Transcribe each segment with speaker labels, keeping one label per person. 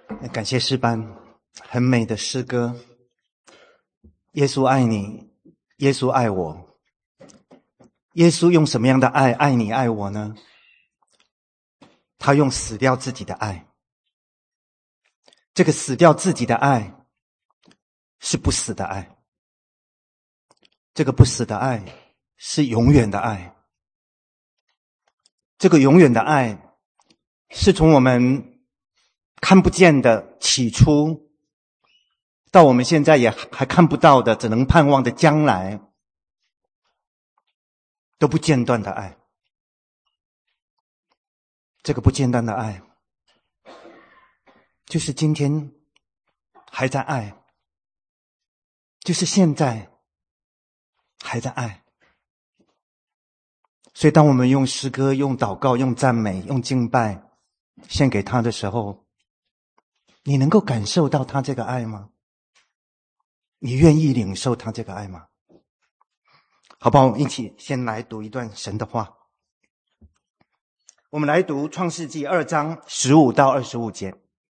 Speaker 1: 感谢诗班，很美的诗歌。耶稣爱你，耶稣爱我。耶稣用什么样的爱爱你爱我呢？他用死掉自己的爱。这个死掉自己的爱是不死的爱，这个不死的爱是永远的爱。这个永远的爱是从我们看不见的起初，到我们现在也还看不到的，只能盼望的将来，都不间断的爱。这个不间断的爱，就是今天还在爱，就是现在还在爱。所以当我们用诗歌、用祷告、用赞美、用敬拜献给他的时候，你能够感受到他这个爱吗？你愿意领受他这个爱吗？好不好？我们一起先来读一段神的话。我们来读创世纪2章15到25节。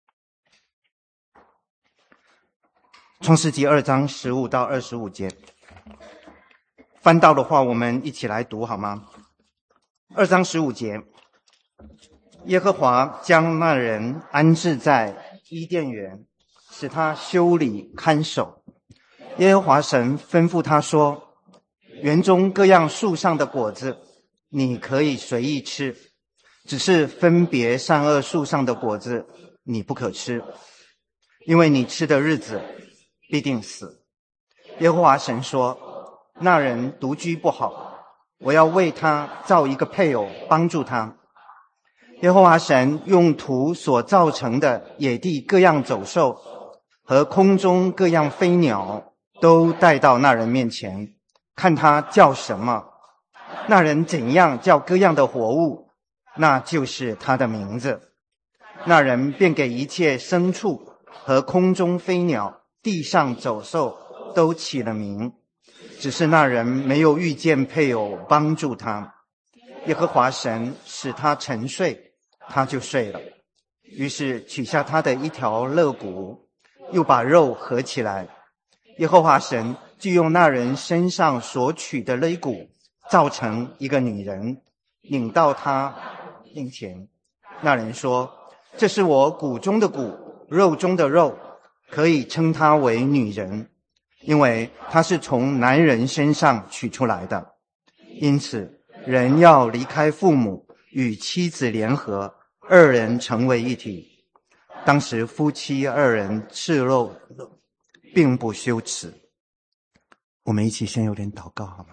Speaker 1: 创世纪2章15到25节。翻到的话，我们一起来读好吗？2章15节。耶和华将那人安置在伊甸园，使他修理看守。耶和华神吩咐他说，园中各样树上的果子你可以随意吃，只是分别善恶树上的果子你不可吃，因为你吃的日子必定死。耶和华神说，那人独居不好，我要为他造一个配偶帮助他。耶和华神用土所造成的野地各样走兽和空中各样飞鸟都带到那人面前，看他叫什么，那人怎样叫各样的活物，那就是他的名字。那人便给一切牲畜和空中飞鸟、地上走兽都起了名，只是那人没有遇见配偶帮助他。耶和华神使他沉睡，他就睡了。于是取下他的一条肋骨，又把肉合起来。耶和华神就用那人身上所取的肋骨造成一个女人，领到他面前。那人说，这是我骨中的骨，肉中的肉，可以称她为女人，因为她是从男人身上取出来的。因此人要离开父母，与妻子联合，二人成为一体。当时夫妻二人赤露，并不羞耻。我们一起先有点祷告好吗？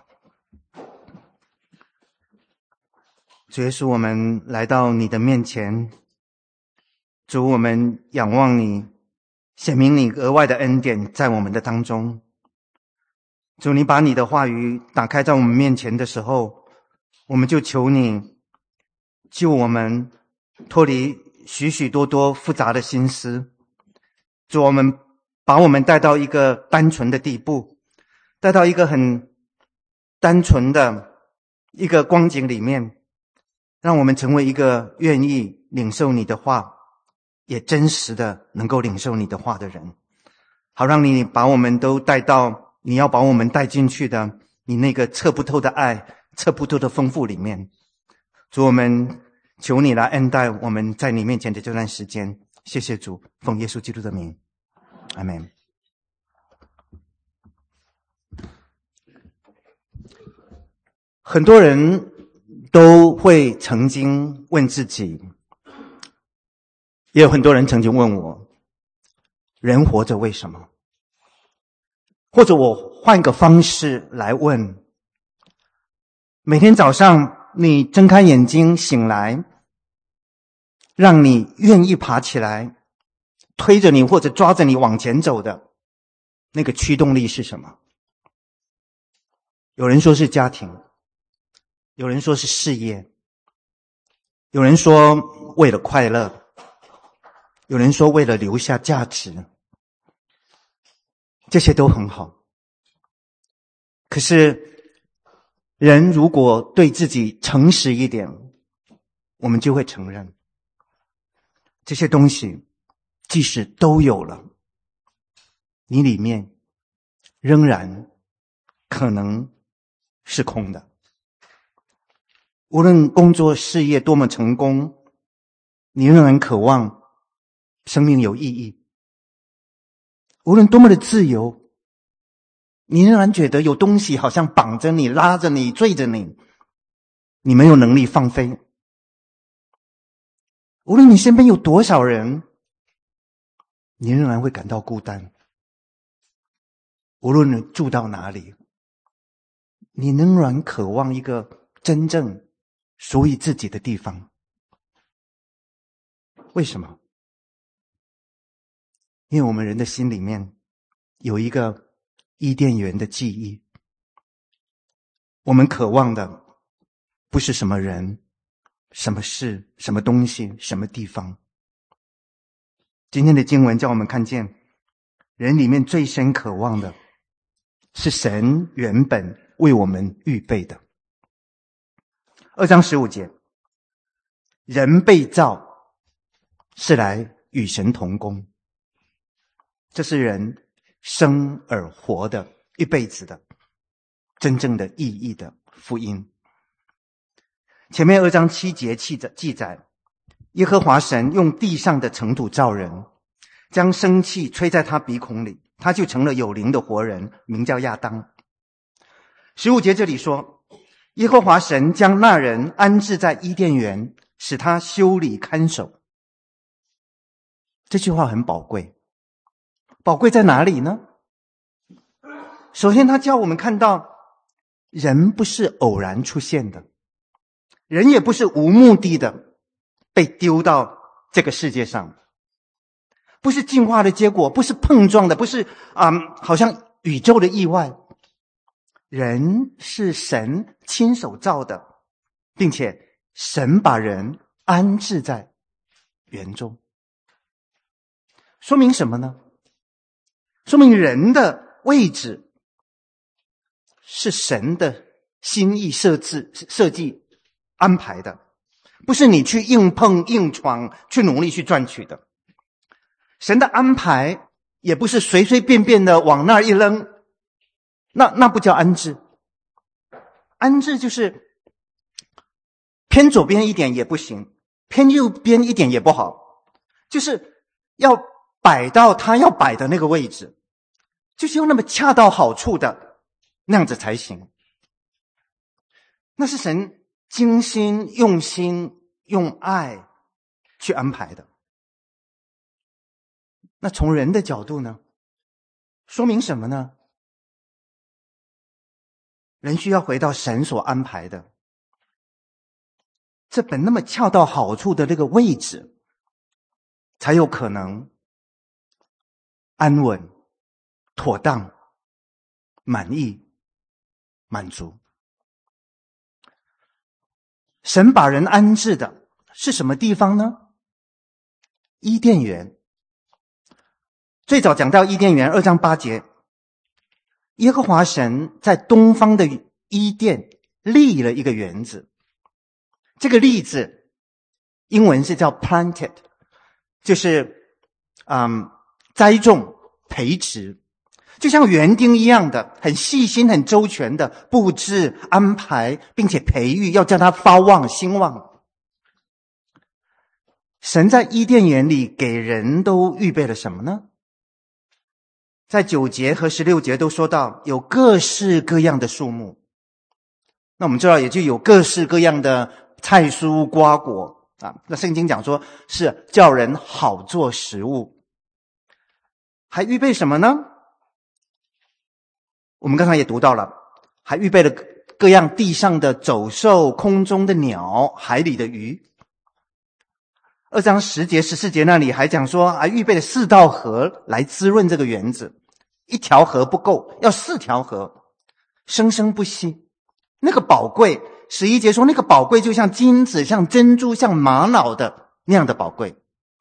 Speaker 1: 主耶稣，我们来到你的面前，主，我们仰望你，显明你额外的恩典在我们的当中。主，你把你的话语打开在我们面前的时候，我们就求你救我们脱离许许多多复杂的心思。主，我们把我们带到一个单纯的地步，带到一个很单纯的一个光景里面，让我们成为一个愿意领受你的话，也真实的能够领受你的话的人，好让你把我们都带到你要把我们带进去的你那个测不透的爱、测不透的丰富里面。主，我们求你来恩待我们在你面前的这段时间。谢谢主，奉耶稣基督的名，阿们。很多人都会曾经问自己，也有很多人曾经问我，人活着为什么？或者我换个方式来问，每天早上你睁开眼睛醒来，让你愿意爬起来，推着你或者抓着你往前走的那个驱动力是什么？有人说是家庭，有人说是事业，有人说为了快乐，有人说为了留下价值，这些都很好。可是人如果对自己诚实一点，我们就会承认这些东西即使都有了，你里面仍然可能是空的。无论工作事业多么成功，你仍然渴望生命有意义。无论多么的自由，你仍然觉得有东西好像绑着你、拉着你、坠着你，你没有能力放飞。无论你身边有多少人，你仍然会感到孤单。无论你住到哪里，你仍然渴望一个真正属于自己的地方。为什么？因为我们人的心里面有一个伊甸园的记忆。我们渴望的不是什么人、什么事、什么东西、什么地方。今天的经文叫我们看见，人里面最深渴望的是神原本为我们预备的。2章15节，人被造是来与神同工，这是人生而活的一辈子的真正的意义的福音。前面2章7节记载，耶和华神用地上的尘土造人，将生气吹在他鼻孔里，他就成了有灵的活人，名叫亚当。15节这里说，耶和华神将那人安置在伊甸园，使他修理看守。这句话很宝贵。宝贵在哪里呢？首先他叫我们看到，人不是偶然出现的，人也不是无目的的被丢到这个世界上，不是进化的结果，不是碰撞的，不是好像宇宙的意外。人是神亲手造的，并且神把人安置在园中。说明什么呢？说明人的位置是神的心意设计安排的，不是你去硬碰硬闯，去努力去赚取的。神的安排也不是随随便便的往那儿一扔，那不叫安置。安置就是偏左边一点也不行，偏右边一点也不好，就是要摆到他要摆的那个位置，就是要那么恰到好处的那样子才行。那是神精心用心用爱去安排的。那从人的角度呢，说明什么呢？人需要回到神所安排的这本那么恰到好处的那个位置，才有可能安稳、妥当、满意、满足。神把人安置的是什么地方呢？伊甸园。最早讲到伊甸园2章8节，耶和华神在东方的伊甸立了一个园子。这个立字英文是叫 planted， 就是栽种培植，就像园丁一样的，很细心很周全的布置安排，并且培育，要叫它发旺兴旺。神在伊甸园里给人都预备了什么呢？在9节和16节都说到有各式各样的树木，那我们知道也就有各式各样的菜蔬瓜果那圣经讲说是叫人好做食物。还预备什么呢？我们刚才也读到了，还预备了各样地上的走兽、空中的鸟、海里的鱼。2章10节14节那里还讲说，还预备了4道河来滋润这个园子，一条河不够，要4条河，生生不息。那个宝贵，11节说那个宝贵就像金子、像珍珠、像玛瑙的那样的宝贵。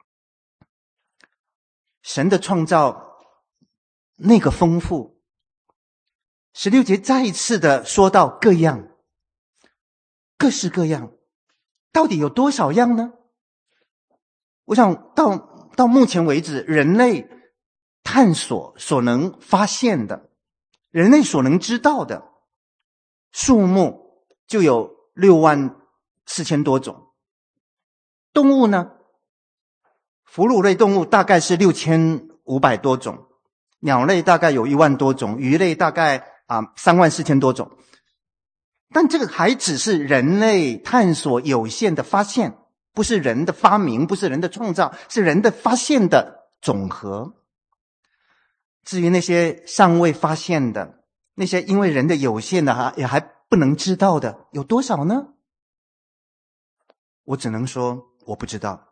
Speaker 1: 神的创造那个丰富，16节再一次的说到各样，各式各样，到底有多少样呢？我想到到目前为止人类探索所能发现的，人类所能知道的数目就有64000多种。动物呢，哺乳类动物大概是6500多种，鸟类大概有1万多种，鱼类大概34000多种。但这个还只是人类探索有限的发现，不是人的发明，不是人的创造，是人的发现的总和。至于那些尚未发现的，那些因为人的有限的也还不能知道的，有多少呢？我只能说我不知道。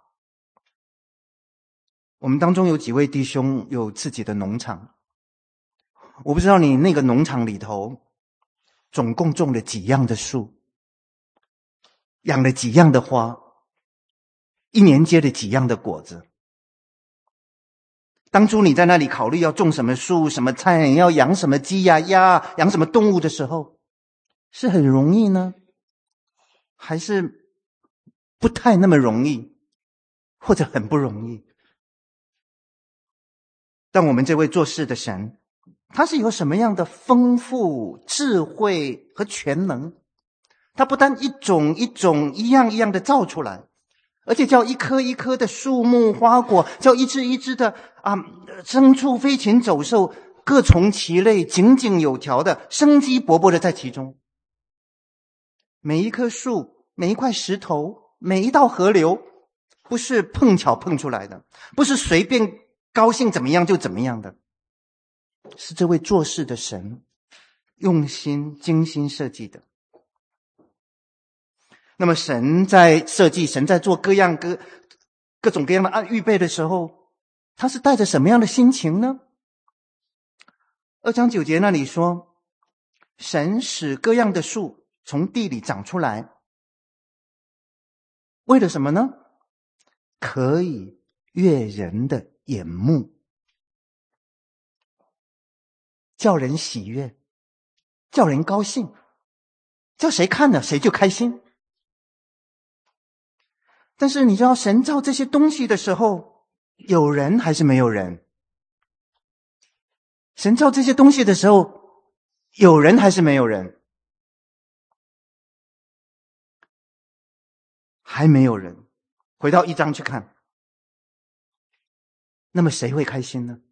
Speaker 1: 我们当中有几位弟兄有自己的农场，我不知道你那个农场里头总共种了几样的树，养了几样的花，一年结了几样的果子。当初你在那里考虑要种什么树、什么菜，要养什么鸡呀、鸭，养什么动物的时候，是很容易呢，还是不太那么容易，或者很不容易？但我们这位做事的神，他是有什么样的丰富智慧和全能？他不但一种一种一样一样的造出来，而且叫一棵一棵的树木花果，叫一只一只的牲畜飞禽走兽各从其类，井井有条的，生机勃勃的在其中。每一棵树，每一块石头，每一道河流，不是碰巧碰出来的，不是随便高兴怎么样就怎么样的，是这位做事的神用心精心设计的。那么神在设计，神在做各种各样的预备的时候，他是带着什么样的心情呢？2章9节那里说，神使各样的树从地里长出来，为了什么呢？可以悦人的眼目，叫人喜悦，叫人高兴，叫谁看了谁就开心。但是你知道神造这些东西的时候，有人还是没有人？神造这些东西的时候，有人还是没有人？还没有人。回到1章去看，那么谁会开心呢？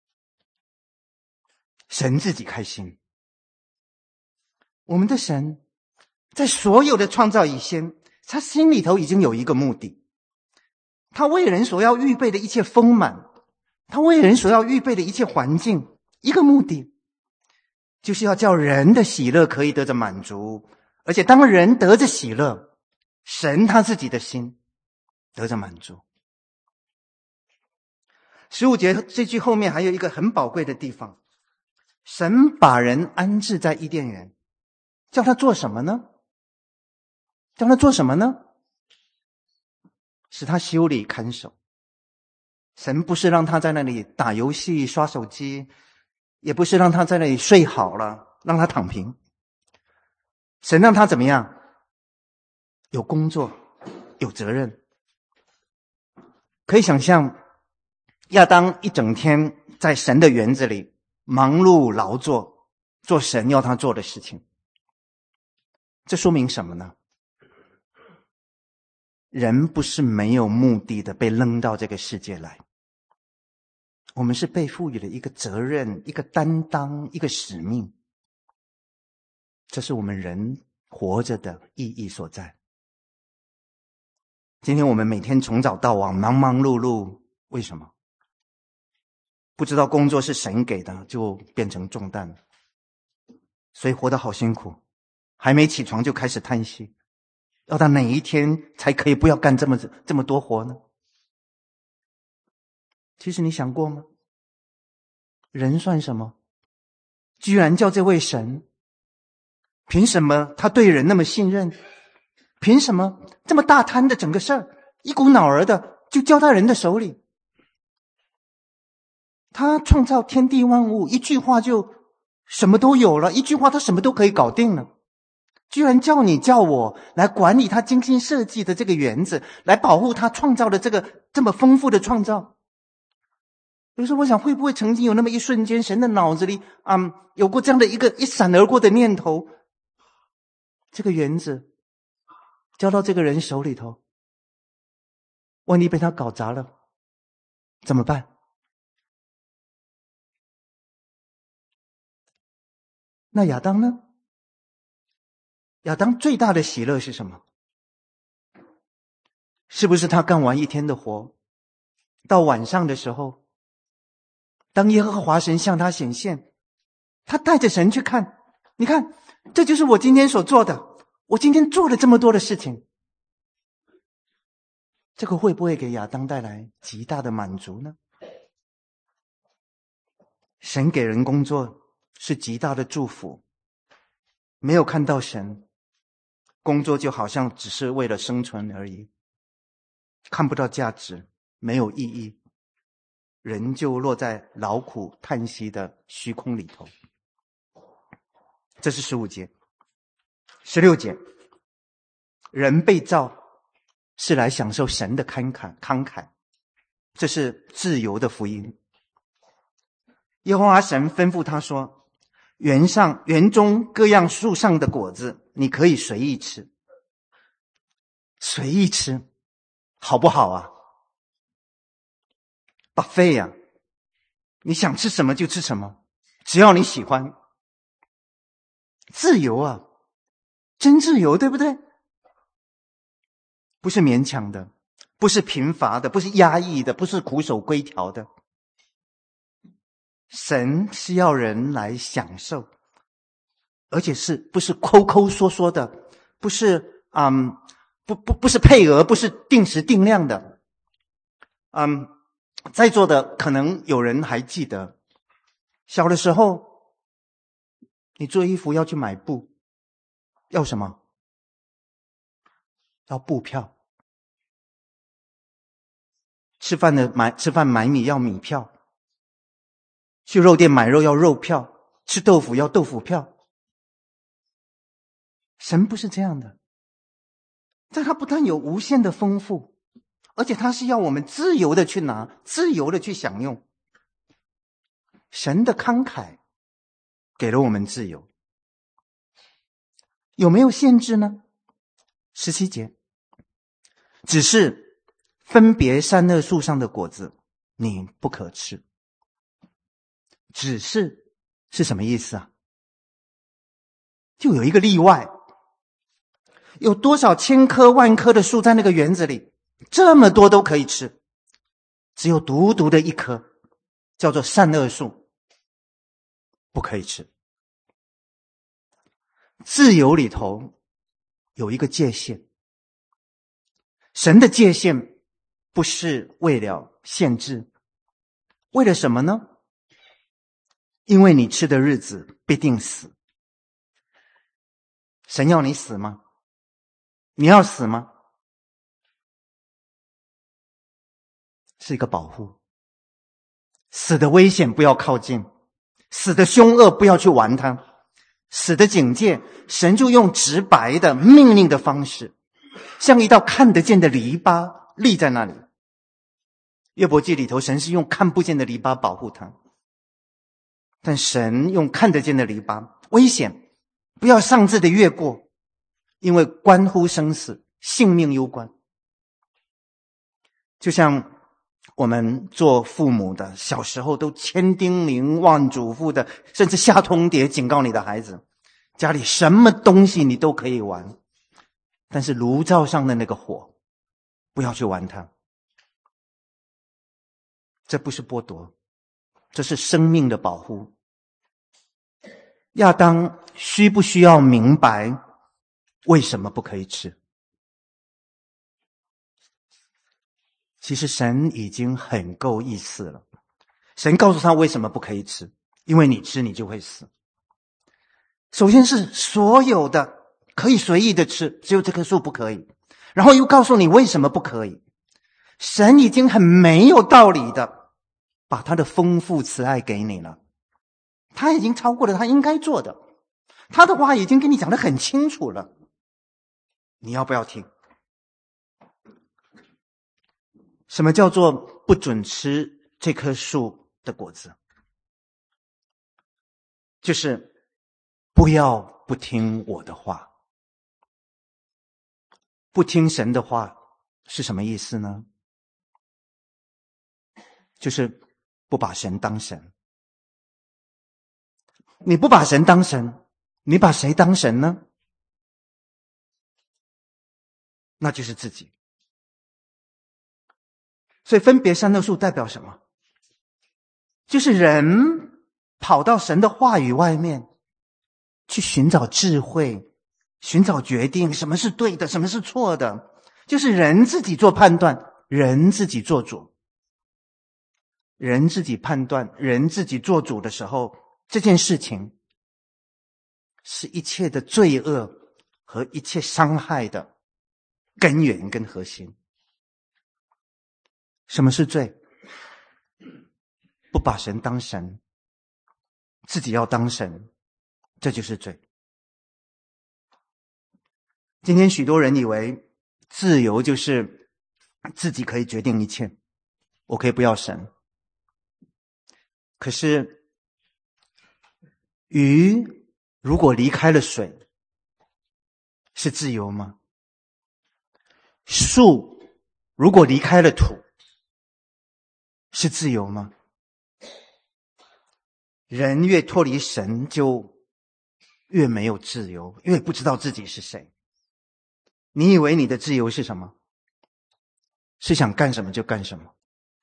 Speaker 1: 神自己开心。我们的神在所有的创造以前，他心里头已经有一个目的，他为人所要预备的一切丰满，他为人所要预备的一切环境，一个目的就是要叫人的喜乐可以得着满足，而且当人得着喜乐，神他自己的心得着满足。15节这句后面还有一个很宝贵的地方，神把人安置在伊甸园，叫他做什么呢？叫他做什么呢？使他修理看守。神不是让他在那里打游戏刷手机，也不是让他在那里睡好了让他躺平。神让他怎么样？有工作，有责任。可以想象亚当一整天在神的园子里忙碌劳作，做神要他做的事情。这说明什么呢？人不是没有目的的被扔到这个世界来，我们是被赋予了一个责任，一个担当，一个使命。这是我们人活着的意义所在。今天我们每天从早到晚忙忙碌碌，为什么？不知道工作是神给的，就变成重担，所以活得好辛苦，还没起床就开始叹息，要到哪一天才可以不要干这么多活呢？其实你想过吗？人算什么？居然叫这位神，凭什么他对人那么信任？凭什么这么大摊的整个事儿，一股脑儿的就交到人的手里？他创造天地万物，一句话就什么都有了，一句话他什么都可以搞定了。居然叫你叫我来管理他精心设计的这个园子，来保护他创造的这个这么丰富的创造。 有时候我想，会不会曾经有那么一瞬间，神的脑子里有过这样的一个一闪而过的念头，这个园子交到这个人手里头，万一被他搞砸了怎么办？那亚当呢？亚当最大的喜乐是什么？是不是他干完一天的活，到晚上的时候，当耶和华神向他显现，他带着神去看，你看，这就是我今天所做的，我今天做了这么多的事情，这个会不会给亚当带来极大的满足呢？神给人工作是极大的祝福，没有看到神，工作就好像只是为了生存而已，看不到价值，没有意义，人就落在劳苦叹息的虚空里头。这是15节。16节，人被造是来享受神的慷慨，这是自由的福音。耶和华神吩咐他说，园中各样树上的果子你可以随意吃。随意吃好不好啊？buffet啊，你想吃什么就吃什么，只要你喜欢。自由啊，真自由，对不对？不是勉强的，不是贫乏的，不是压抑的，不是苦守规条的。神是要人来享受，而且不是抠抠缩缩的，不是不是配额，不是定时定量的。在座的可能有人还记得，小的时候你做衣服要去买布，要什么？要布票。吃饭买米要米票，去肉店买肉要肉票，吃豆腐要豆腐票。神不是这样的，但他不但有无限的丰富，而且他是要我们自由的去拿，自由的去享用。神的慷慨给了我们自由，有没有限制呢？17节，只是分别善恶树上的果子你不可吃。只是什么意思啊？就有一个例外，有多少千棵万棵的树在那个园子里，这么多都可以吃，只有独独的一棵叫做善恶树不可以吃。自由里头有一个界限，神的界限不是为了限制，为了什么呢？因为你吃的日子必定死。神要你死吗？你要死吗？是一个保护。死的危险不要靠近，死的凶恶不要去玩它，死的警戒神就用直白的命令的方式，像一道看得见的篱笆立在那里。约伯记里头，神是用看不见的篱笆保护他，但神用看得见的篱笆，危险不要擅自的越过，因为关乎生死，性命攸关。就像我们做父母的，小时候都千叮咛万嘱咐的，甚至下通牒警告你的孩子，家里什么东西你都可以玩，但是炉灶上的那个火不要去玩它。这不是剥夺，这是生命的保护。亚当需不需要明白为什么不可以吃？其实神已经很够意思了。神告诉他为什么不可以吃，因为你吃你就会死。首先是所有的可以随意的吃，只有这棵树不可以，然后又告诉你为什么不可以。神已经很没有道理的把他的丰富慈爱给你了，他已经超过了他应该做的，他的话已经跟你讲得很清楚了，你要不要听？什么叫做不准吃这棵树的果子，就是不要不听我的话。不听神的话是什么意思呢？就是不把神当神。你不把神当神，你把谁当神呢？那就是自己。所以分别善恶树代表什么？就是人跑到神的话语外面去寻找智慧，寻找决定，什么是对的，什么是错的，就是人自己做判断，人自己做主。人自己判断，人自己做主的时候，这件事情是一切的罪恶和一切伤害的根源跟核心。什么是罪？不把神当神，自己要当神，这就是罪。今天许多人以为自由就是自己可以决定一切，我可以不要神。可是鱼如果离开了水，是自由吗？树如果离开了土，是自由吗？人越脱离神，就越没有自由，越不知道自己是谁。你以为你的自由是什么？是想干什么就干什么？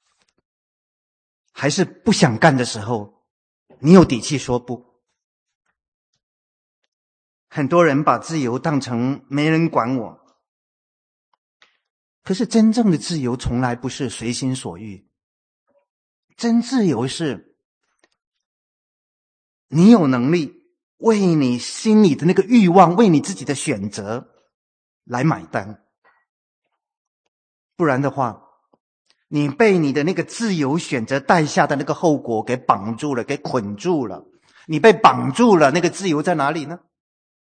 Speaker 1: 还是不想干的时候，你有底气说不？很多人把自由当成没人管我，可是真正的自由从来不是随心所欲。真自由是你有能力为你心里的那个欲望，为你自己的选择来买单。不然的话，你被你的那个自由选择带下的那个后果给绑住了，给捆住了。你被绑住了，那个自由在哪里呢？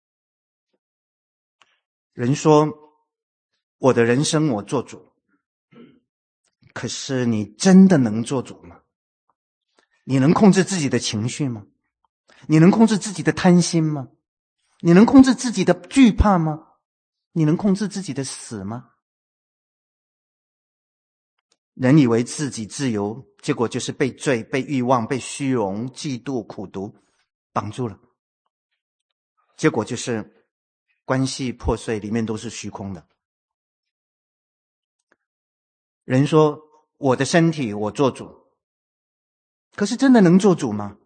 Speaker 1: 人说我的人生我做主，可是你真的能做主吗？你能控制自己的情绪吗？你能控制自己的贪心吗？你能控制自己的惧怕吗？你能控制自己的死吗？人以为自己自由，结果就是被罪、被欲望、被虚荣、嫉妒、苦毒绑住了。结果就是关系破碎，里面都是虚空的。人说我的身体我做主，可是真的能做主吗？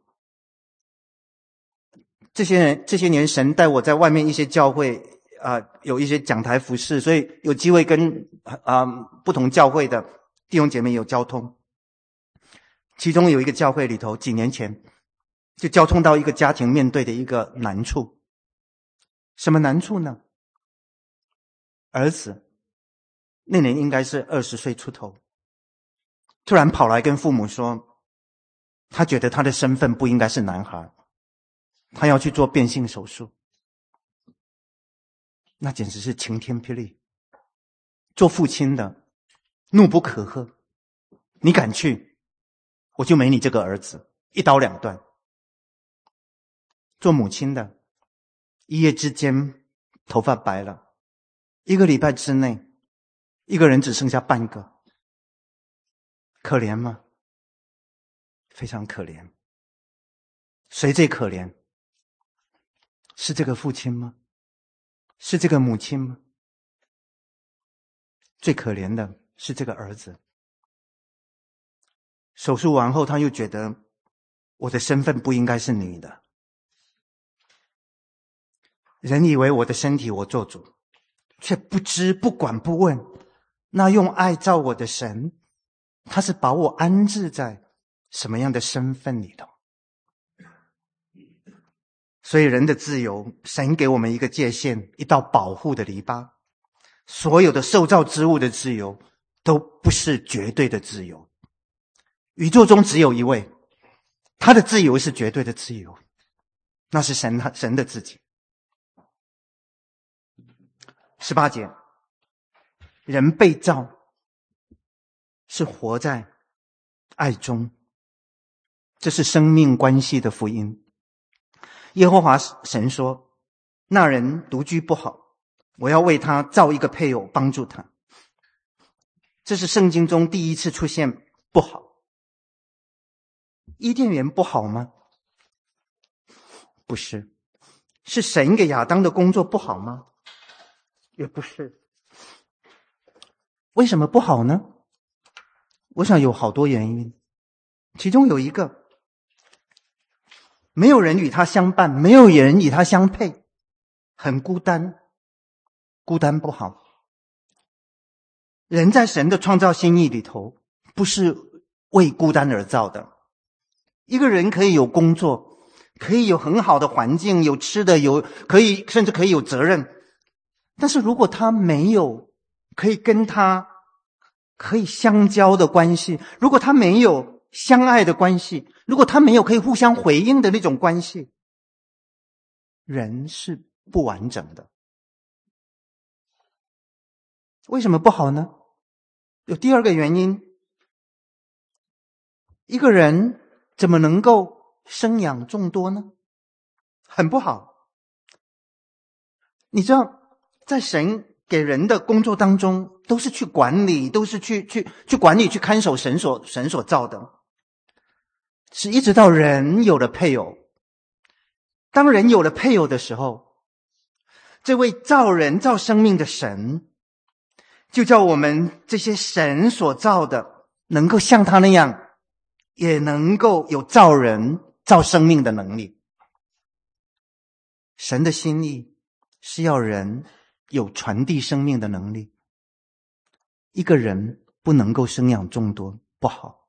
Speaker 1: 这些年神带我在外面一些教会有一些讲台服事，所以有机会跟不同教会的弟兄姐妹有交通。其中有一个教会里头，几年前就交通到一个家庭面对的一个难处。什么难处呢？儿子那年应该是20岁出头，突然跑来跟父母说，他觉得他的身份不应该是男孩，他要去做变性手术。那简直是晴天霹雳。做父亲的怒不可遏，你敢去，我就没你这个儿子，一刀两断。做母亲的一夜之间头发白了，1个礼拜之内一个人只剩下半个。可怜吗？非常可怜。谁最可怜？是这个父亲吗？是这个母亲吗？最可怜的是这个儿子。手术完后，他又觉得我的身份不应该是女的。人以为我的身体我做主，却不知不管不问，那用爱造我的神，他是把我安置在什么样的身份里头？所以人的自由，神给我们一个界限，一道保护的篱笆。所有的受造之物的自由都不是绝对的自由。宇宙中只有一位，他的自由是绝对的自由，那是神的自己。18节，人被造是活在爱中， 这是生命关系的福音。耶和华神说，那人独居不好，我要为他造一个配偶帮助他。这是圣经中第一次出现不好。伊甸园不好吗？不是。是神给亚当的工作不好吗？也不是。为什么不好呢？我想有好多原因，其中有一个，没有人与他相伴，没有人与他相配，很孤单，孤单不好。人在神的创造心意里头，不是为孤单而造的。一个人可以有工作，可以有很好的环境，有吃的，甚至可以有责任，但是如果他没有可以跟他可以相交的关系，如果他没有相爱的关系，如果他没有可以互相回应的那种关系，人是不完整的。为什么不好呢？有第二个原因，一个人怎么能够生养众多呢？很不好。你知道，在神给人的工作当中，都是去管理，都是去管理，去看守神所造的。是一直到人有了配偶，当人有了配偶的时候，这位造人造生命的神，就叫我们这些神所造的，能够像他那样，也能够有造人造生命的能力。神的心意是要人有传递生命的能力。一个人不能够生养众多，不好。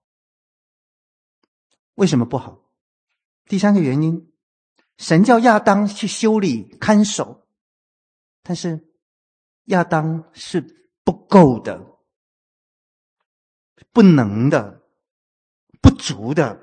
Speaker 1: 为什么不好？第三个原因，神叫亚当去修理看守，但是亚当是不够的，不能的，不足的。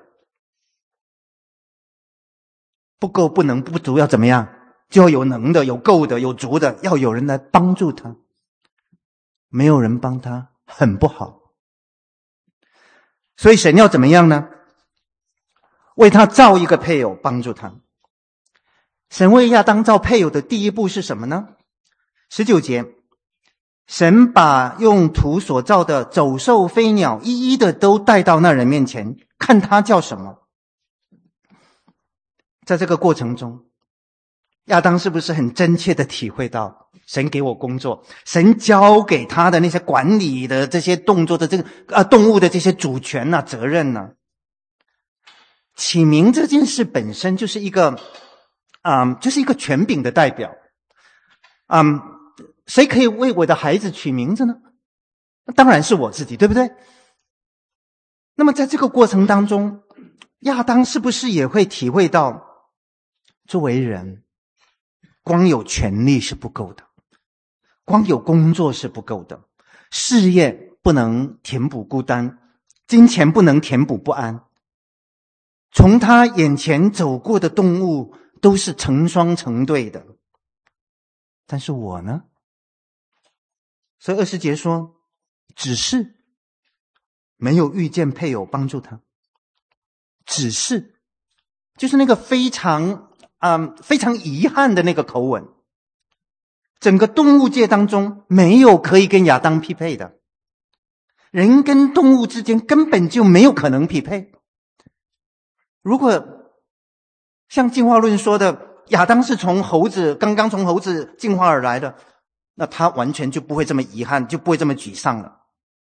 Speaker 1: 不够、不能、不足要怎么样？就要有能的、有够的、有足的，要有人来帮助他。没有人帮他，很不好。所以神要怎么样呢？为他造一个配偶帮助他。神为亚当造配偶的第一步是什么呢？19节，神把用土所造的走兽飞鸟一一的都带到那人面前，看他叫什么。在这个过程中，亚当是不是很真切的体会到神给我工作，神交给他的那些管理的这些动作的这个动物的这些主权啊、责任啊。起名这件事本身就是一个就是一个权柄的代表。谁可以为我的孩子取名字呢？当然是我自己，对不对？那么在这个过程当中，亚当是不是也会体会到，作为人，光有权力是不够的，光有工作是不够的，事业不能填补孤单，金钱不能填补不安。从他眼前走过的动物都是成双成对的，但是我呢？所以20节说，只是没有遇见配偶帮助他，只是就是那个非常遗憾的那个口吻。整个动物界当中没有可以跟亚当匹配的，人跟动物之间根本就没有可能匹配。如果像进化论说的，亚当是刚刚从猴子进化而来的，那他完全就不会这么遗憾，就不会这么沮丧了。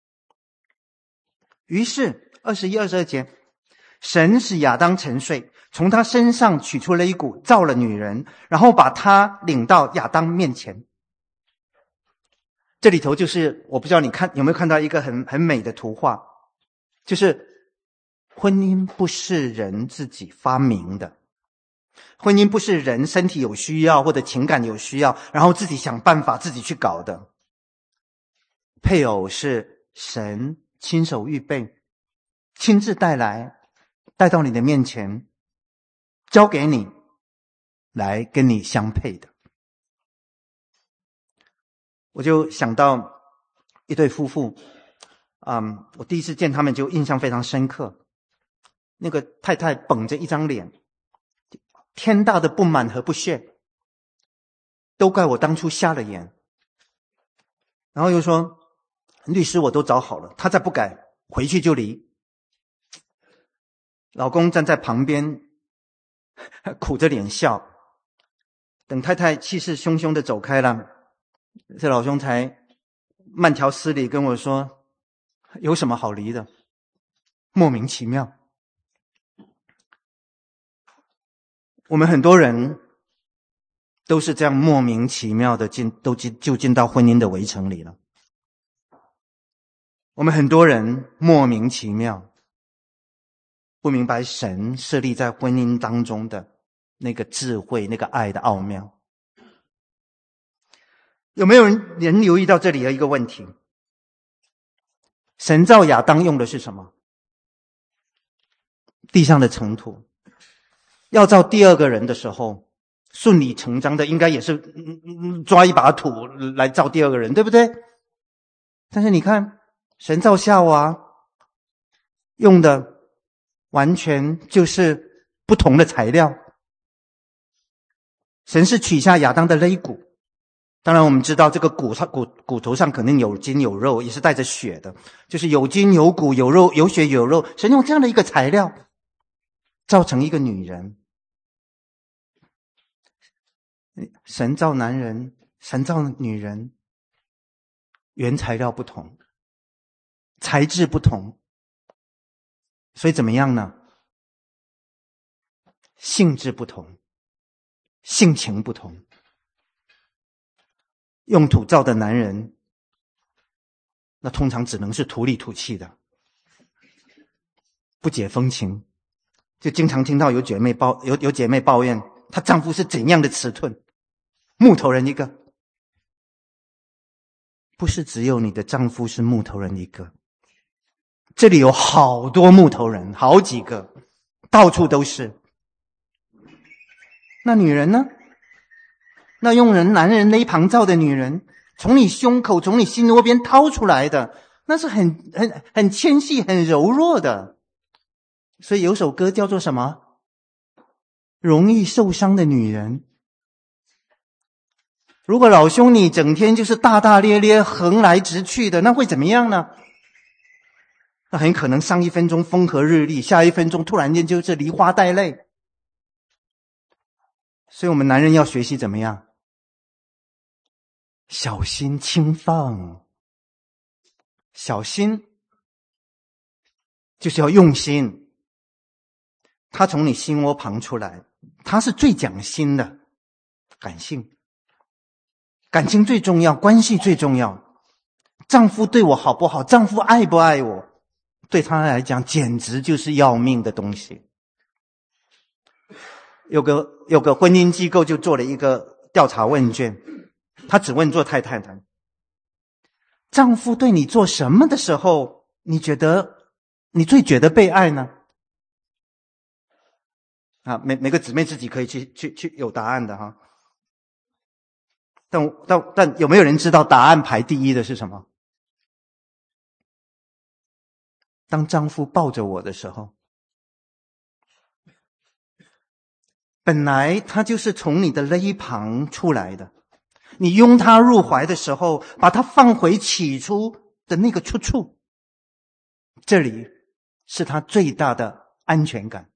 Speaker 1: 于是21、22节，神使亚当沉睡，从他身上取出了一股，造了女人，然后把他领到亚当面前。这里头就是我不知道你有没有看到一个很美的图画，就是婚姻不是人自己发明的，婚姻不是人身体有需要或者情感有需要，然后自己想办法自己去搞的。配偶是神亲手预备，亲自带到你的面前，交给你来跟你相配的。我就想到一对夫妇，我第一次见他们就印象非常深刻。 那个太太绷着一张脸，天大的不满和不屑，都怪我当初瞎了眼。然后又说，律师我都找好了，他再不改，回去就离。老公站在旁边苦着脸笑，等太太气势汹汹的走开了，这老兄才慢条斯理跟我说，有什么好离的，莫名其妙。我们很多人都是这样莫名其妙的就进到婚姻的围城里了。我们很多人莫名其妙不明白神设立在婚姻当中的那个智慧，那个爱的奥妙。有没有人留意到这里的一个问题？神造亚当用的是什么？地上的尘土。要造第二个人的时候，顺理成章的应该也是抓一把土来造第二个人，对不对？但是你看，神造夏娃用的完全就是不同的材料。神是取下亚当的肋骨，当然我们知道这个骨头上肯定有筋有肉，也是带着血的，就是有筋有骨有肉有血有肉。神用这样的一个材料造成一个女人。神造男人，神造女人，原材料不同，材质不同，所以怎么样呢？性质不同，性情不同。用土造的男人，那通常只能是土里土气的，不解风情。就经常听到有姐妹抱怨她丈夫是怎样的迟钝，木头人一个。不是只有你的丈夫是木头人一个，这里有好多木头人，好几个，到处都是。那女人呢？那用男人勒旁造的女人，从你胸口从你心窝边掏出来的，那是很纤细很柔弱的。所以有首歌叫做什么？容易受伤的女人。如果老兄你整天就是大大咧咧横来直去的，那会怎么样呢？那很可能上一分钟风和日丽，下一分钟突然间就是梨花带泪。所以我们男人要学习怎么样？小心轻放。小心就是要用心。他从你心窝旁出来，他是最讲心的，感性。感情最重要，关系最重要。丈夫对我好不好，丈夫爱不爱我，对他来讲简直就是要命的东西。有个婚姻机构就做了一个调查问卷，他只问做太太的，丈夫对你做什么的时候，你最觉得被爱呢？啊，每个姊妹自己可以去有答案的哈。但有没有人知道答案排第一的是什么？当丈夫抱着我的时候，本来他就是从你的肋旁出来的，你拥他入怀的时候，把他放回起初的那个出处，这里是他最大的安全感。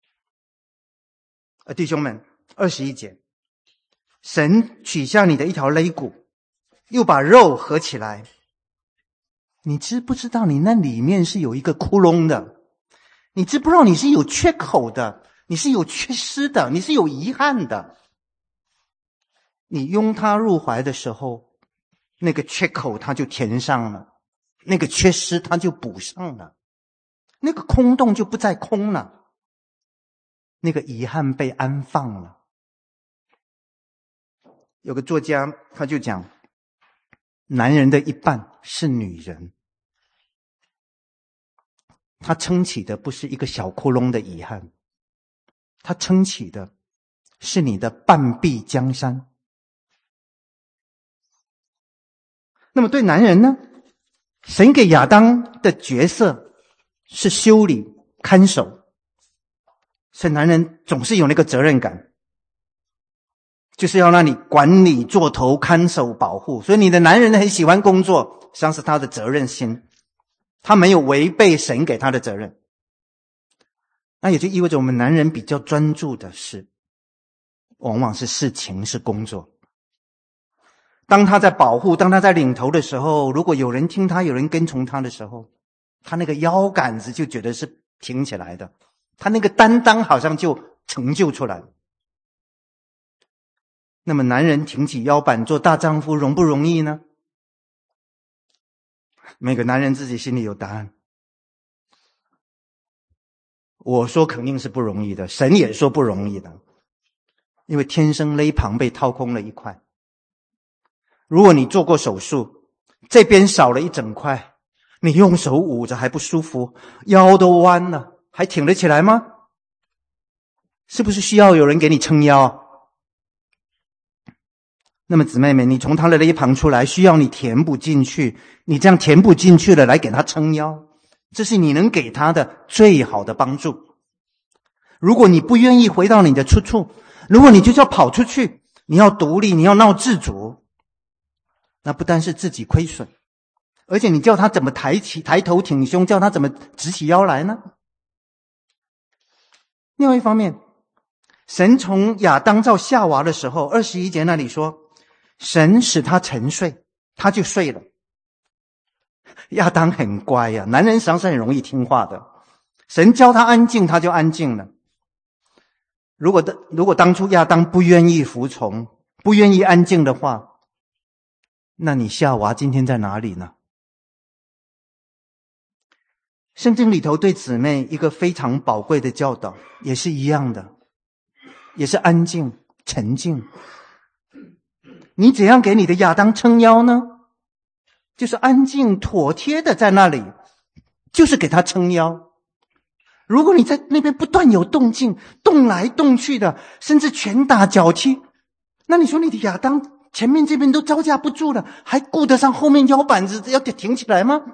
Speaker 1: 弟兄们，21节，神取下你的一条肋骨，又把肉合起来。你知不知道你那里面是有一个窟窿的？你知不知道你是有缺口的？你是有缺失的，你是有遗憾的。你拥他入怀的时候，那个缺口他就填上了，那个缺失他就补上了，那个空洞就不再空了，那个遗憾被安放了。有个作家他就讲，男人的一半是女人，他撑起的不是一个小窟窿的遗憾，他撑起的是你的半壁江山。那么对男人呢，神给亚当的角色是修理看守， 所以男人总是有那个责任感，就是要让你管理、做头、看守、保护。所以你的男人很喜欢工作，实际上是他的责任心，他没有违背神给他的责任。那也就意味着我们男人比较专注的是，往往是事情，是工作。当他在保护，当他在领头的时候，如果有人听他，有人跟从他的时候，他那个腰杆子就觉得是挺起来的，他那个担当好像就成就出来了。那么男人挺起腰板做大丈夫容不容易呢？每个男人自己心里有答案。我说肯定是不容易的，神也说不容易的，因为天生肋旁被掏空了一块。如果你做过手术，这边少了一整块，你用手捂着还不舒服，腰都弯了，还挺得起来吗？是不是需要有人给你撑腰？那么姊妹们，你从他的肋旁出来，需要你填补进去，你这样填补进去了来给他撑腰，这是你能给他的最好的帮助。如果你不愿意回到你的出处，如果你就要跑出去，你要独立，你要闹自主，那不单是自己亏损，而且你叫他怎么抬头挺胸，叫他怎么直起腰来呢？另外一方面，神从亚当造夏娃的时候，21节那里说，神使他沉睡，他就睡了。亚当很乖呀，男人实际上是很容易听话的，神教他安静，他就安静了。如果当初亚当不愿意服从，不愿意安静的话，那你夏娃今天在哪里呢？圣经里头对姊妹一个非常宝贵的教导，也是一样的，也是安静、沉静。你怎样给你的亚当撑腰呢？就是安静妥帖的在那里，就是给他撑腰。如果你在那边不断有动静，动来动去的，甚至拳打脚踢，那你说你的亚当前面这边都招架不住了，还顾得上后面腰板子要挺起来吗？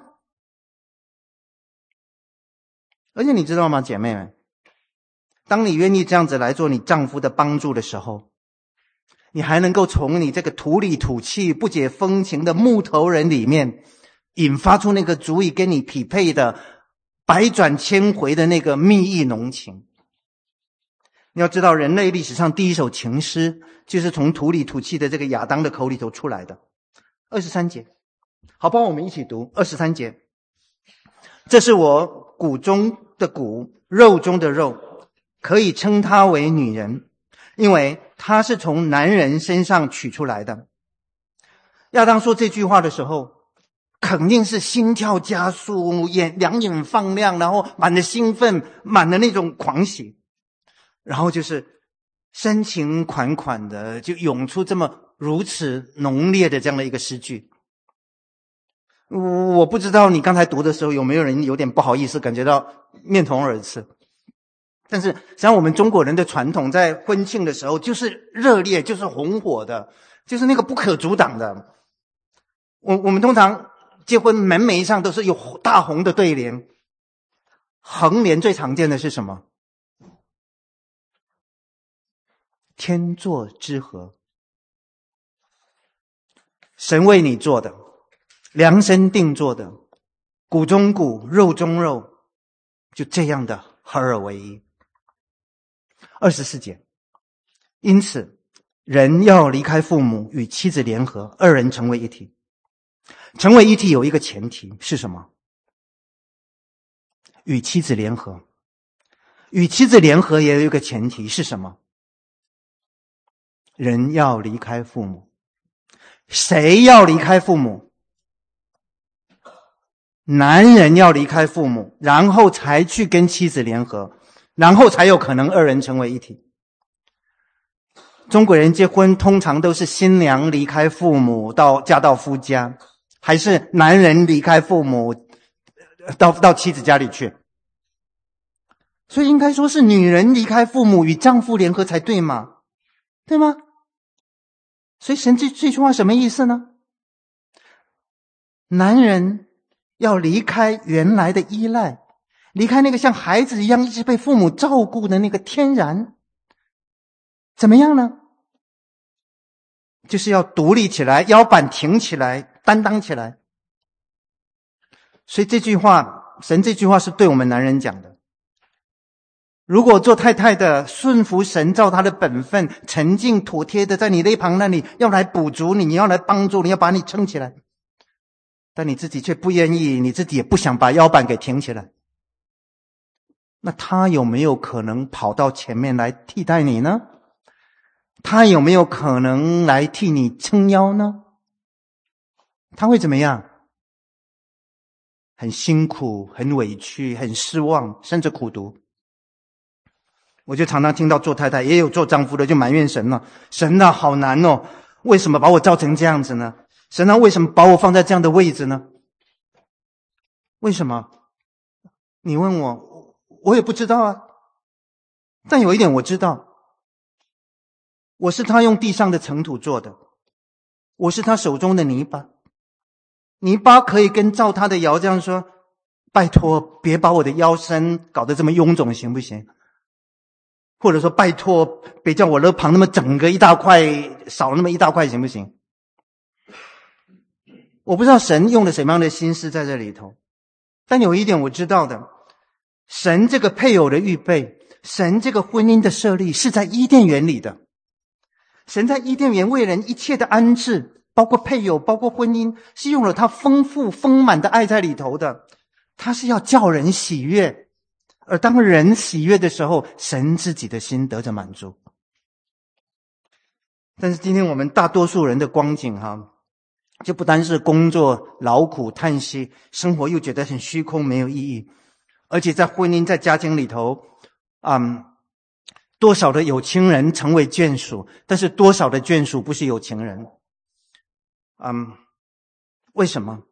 Speaker 1: 而且你知道吗，姐妹们，当你愿意这样子来做你丈夫的帮助的时候，你还能够从你这个土里土气、不解风情的木头人里面，引发出那个足以跟你匹配的百转千回的那个蜜意浓情。你要知道，人类历史上第一首情诗就是从土里土气的这个亚当的口里头出来的。23节，好，帮我们一起读23节。这是我骨中的骨，肉中的肉，可以称她为女人，因为她是从男人身上取出来的。亚当说这句话的时候，肯定是心跳加速，两眼放亮，然后满了兴奋，满了那种狂喜，然后就是深情款款的就涌出这么如此浓烈的这样的一个诗句。我不知道你刚才读的时候有没有人有点不好意思，感觉到面红耳赤。但是像我们中国人的传统，在婚庆的时候就是热烈，就是红火的，就是那个不可阻挡的。我们通常结婚门楣上都是有大红的对联，横联最常见的是什么？天作之合，神为你做的，量身定做的，骨中骨，肉中肉，就这样的合而为一。24节，因此人要离开父母，与妻子联合，二人成为一体。成为一体有一个前提是什么？与妻子联合。与妻子联合也有一个前提是什么？人要离开父母。谁要离开父母？男人要离开父母，然后才去跟妻子联合，然后才有可能二人成为一体。中国人结婚通常都是新娘离开父母嫁到夫家，还是男人离开父母到妻子家里去？所以应该说是女人离开父母与丈夫联合才对嘛，对吗？所以神这句话什么意思呢？男人要离开原来的依赖， 离开那个像孩子一样一直被父母照顾的那个天然，怎么样呢？就是要独立起来，腰板挺起来，担当起来。所以这句话，神这句话是对我们男人讲的。如果做太太的顺服神，照他的本分，沉静妥帖的在你那旁那里要来补足你，你要来帮助你，要把你撑起来，但你自己却不愿意，你自己也不想把腰板给挺起来，那他有没有可能跑到前面来替代你呢？他有没有可能来替你撑腰呢？他会怎么样？很辛苦，很委屈，很失望，甚至苦读。我就常常听到做太太也有做丈夫的就埋怨神了，神啊，好难哦，为什么把我造成这样子呢？神啊，为什么把我放在这样的位置呢？为什么？你问我，我也不知道啊。但有一点我知道，我是他用地上的尘土做的，我是他手中的泥巴。泥巴可以跟照他的窑这样说，拜托别把我的腰身搞得这么臃肿行不行？或者说拜托别叫我肋旁那么整个一大块少那么一大块行不行？我不知道神用了什么样的心思在这里头，但有一点我知道的，神这个配偶的预备，神这个婚姻的设立是在伊甸园里的。神在伊甸园为人一切的安置，包括配偶，包括婚姻，是用了他丰富丰满的爱在里头的。他是要叫人喜悦，而当人喜悦的时候，神自己的心得着满足。但是今天我们大多数人的光景就不单是工作劳苦叹息，生活又觉得很虚空没有意义，而且在婚姻在家庭里头多少的有情人成为眷属，但是多少的眷属不是有情人。为什么？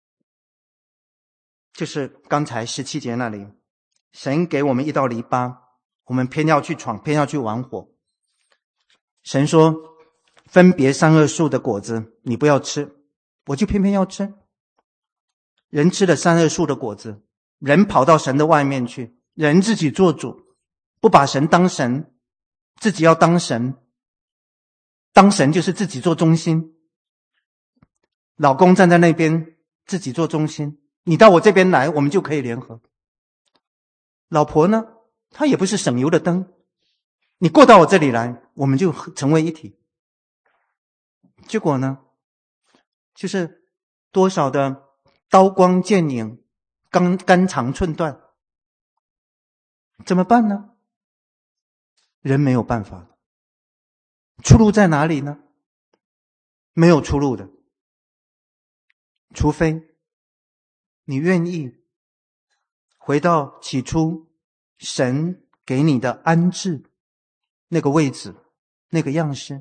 Speaker 1: 就是刚才17节那里，神给我们一道篱笆，我们偏要去闯，偏要去玩火。神说分别善恶树的果子你不要吃，我就偏偏要吃。人吃了善恶树的果子，人跑到神的外面去，人自己做主，不把神当神，自己要当神，当神就是自己做中心。老公站在那边自己做中心，你到我这边来我们就可以联合。老婆呢，她也不是省油的灯，你过到我这里来我们就成为一体。结果呢，就是多少的刀光剑影，肝肠寸断。怎么办呢？人没有办法。出路在哪里呢？没有出路的，除非你愿意回到起初神给你的安置那个位置，那个样式。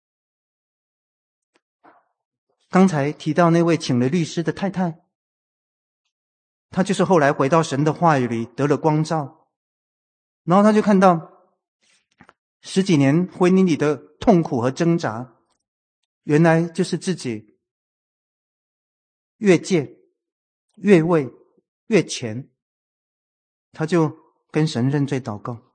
Speaker 1: 刚才提到那位请了律师的太太，她就是后来回到神的话语里得了光照，然后她就看到10几年婚姻里的痛苦和挣扎，原来就是自己越界越位越前，他就跟神认罪祷告。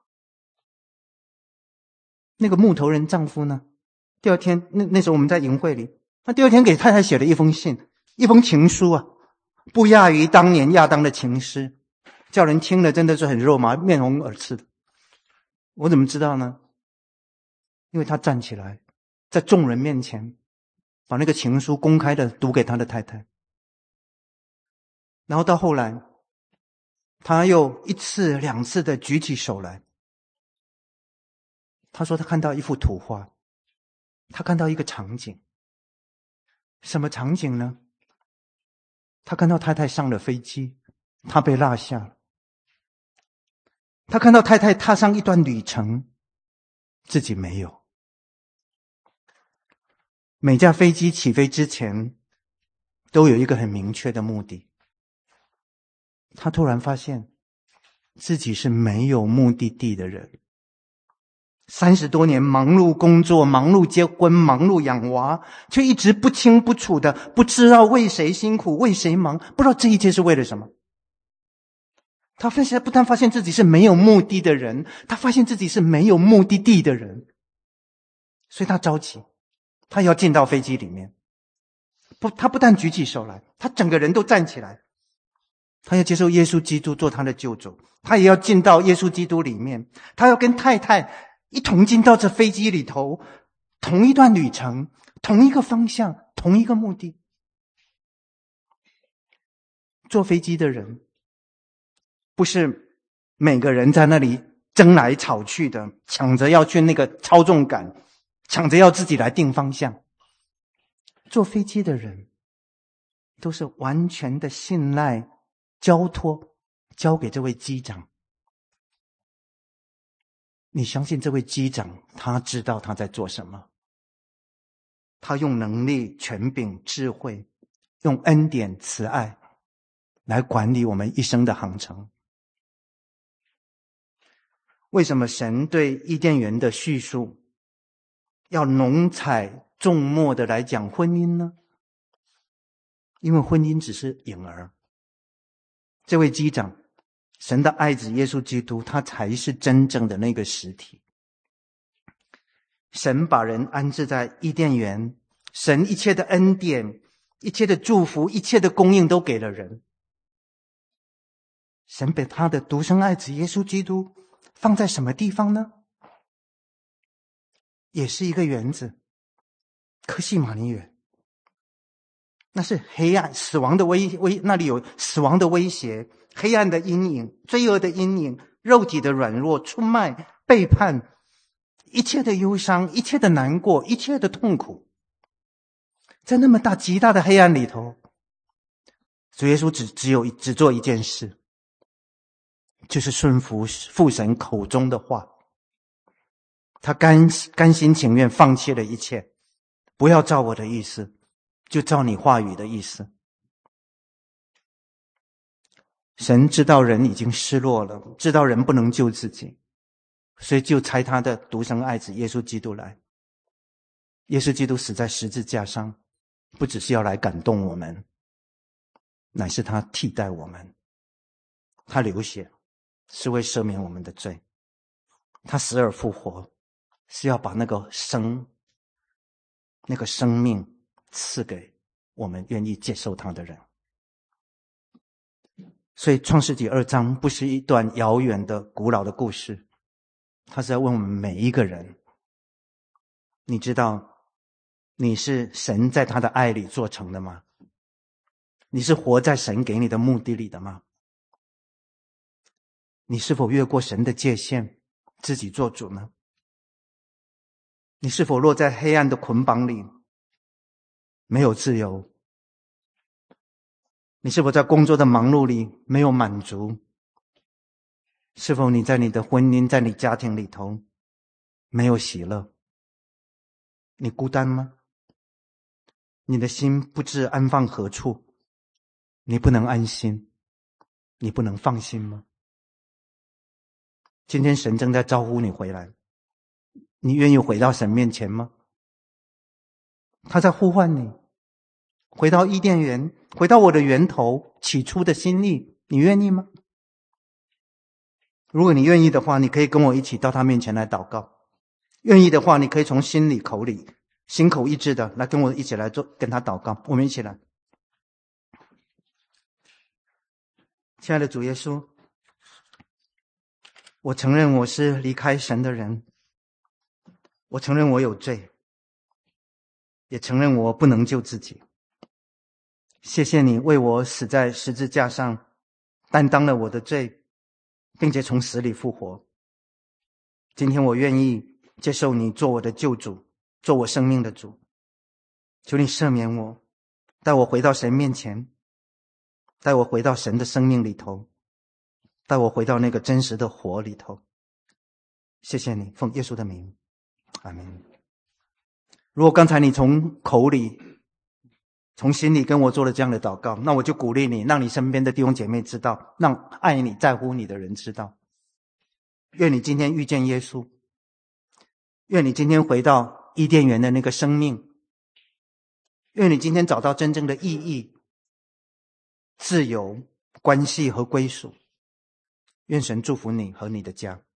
Speaker 1: 那个木头人丈夫呢，第二天那时候我们在营会里，他第二天给太太写了一封信，一封情书啊，不亚于当年亚当的情诗，叫人听了真的是很肉麻，面红耳赤的。我怎么知道呢？因为他站起来在众人面前把那个情书公开的读给他的太太，然后到后来他又1次2次的举起手来，他说他看到一幅图画，他看到一个场景。什么场景呢？他看到太太上了飞机，他被落下了。他看到太太踏上一段旅程，自己没有。每架飞机起飞之前都有一个很明确的目的。他突然发现自己是没有目的地的人。30多年忙碌工作，忙碌结婚，忙碌养娃，却一直不清不楚的，不知道为谁辛苦，为谁忙，不知道这一切是为了什么。 他不但发现自己是没有目的的人，他发现自己是没有目的地的人，所以他着急，他要进到飞机里面。他不但举起手来，他整个人都站起来，他要接受耶稣基督做他的救主，他也要进到耶稣基督里面，他要跟太太一同进到这飞机里头，同一段旅程，同一个方向，同一个目的。坐飞机的人不是每个人在那里争来吵去的，抢着要去那个操纵杆，抢着要自己来定方向。坐飞机的人都是完全的信赖交托，交给这位机长。你相信这位机长他知道他在做什么，他用能力、权柄、智慧，用恩典、慈爱来管理我们一生的航程。为什么神对伊甸园的叙述要浓彩重墨的来讲婚姻呢？因为婚姻只是影儿，这位机长，神的爱子耶稣基督，他才是真正的那个实体。神把人安置在伊甸园，神一切的恩典、一切的祝福、一切的供应都给了人。神把他的独生爱子耶稣基督放在什么地方呢？也是一个园子，客西马尼园。那是黑暗、死亡的那里有死亡的威胁，黑暗的阴影，罪恶的阴影，肉体的软弱，出卖、背叛，一切的忧伤，一切的难过，一切的痛苦。在那么极大的黑暗里头，主耶稣只做一件事，就是顺服父神口中的话。他甘心情愿放弃了一切，不要照我的意思，就照你话语的意思。神知道人已经失落了，知道人不能救自己，所以就差他的独生爱子耶稣基督来。耶稣基督死在十字架上，不只是要来感动我们，乃是他替代我们。他流血是为赦免我们的罪，他死而复活是要把那个生命赐给我们愿意接受他的人。所以创世纪2章不是一段遥远的古老的故事，他是在问我们每一个人，你知道你是神在他的爱里做成的吗？你是活在神给你的目的里的吗？你是否越过神的界限，自己做主呢？你是否落在黑暗的捆绑里，没有自由？你是否在工作的忙碌里没有满足？是否你在你的婚姻，在你家庭里头没有喜乐？你孤单吗？你的心不知安放何处？你不能安心，你不能放心吗？今天神正在招呼你回来，你愿意回到神面前吗？他在呼唤你回到伊甸园，回到我的源头起初的心意，你愿意吗？如果你愿意的话，你可以跟我一起到他面前来祷告。愿意的话，你可以从心里口里心口一致的来跟我一起来做，跟他祷告。我们一起来。亲爱的主耶稣，我承认我是离开神的人，我承认我有罪，也承认我不能救自己。谢谢你为我死在十字架上，担当了我的罪，并且从死里复活。今天我愿意接受你做我的救主，做我生命的主。求你赦免我，带我回到神面前，带我回到神的生命里头，带我回到那个真实的火里头。谢谢你，奉耶稣的名，阿们。如果刚才你从口里从心里跟我做了这样的祷告，那我就鼓励你，让你身边的弟兄姐妹知道，让爱你在乎你的人知道。愿你今天遇见耶稣，愿你今天回到伊甸园的那个生命，愿你今天找到真正的意义、自由、关系和归属。 愿神祝福你和你的家。